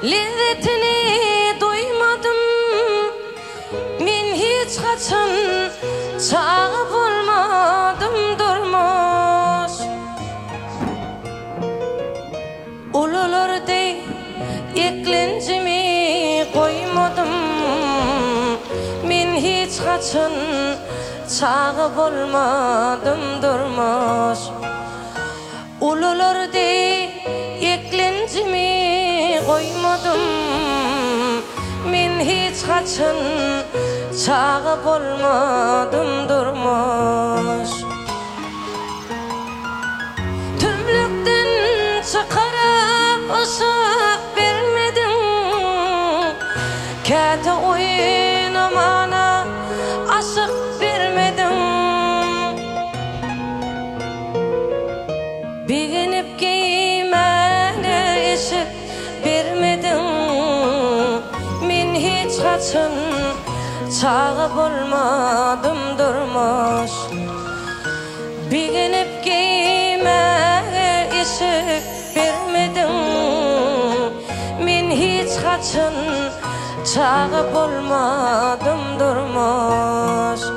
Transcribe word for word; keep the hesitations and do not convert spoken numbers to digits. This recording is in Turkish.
lezzetini duymadım. Men hiç kaçan çağıp olmadım durmuş. Ulularda eklencimi koymadım. Men hiç kaçan çağıp olmadım durmuş. Ulularda eklencimi koymadım. Men hiç kaçan çağıp olmadım durmuş. Tümlükten çıkarıp ışık vermedin. Kete oynamana aşık vermedin. Beğenip giymene eşik vermedin. Men hiç kaçan çağıp olmadım durmuş. Beğenip giymene eşik vermedin. Men hiç kaçan çağıp olmadım durmuş.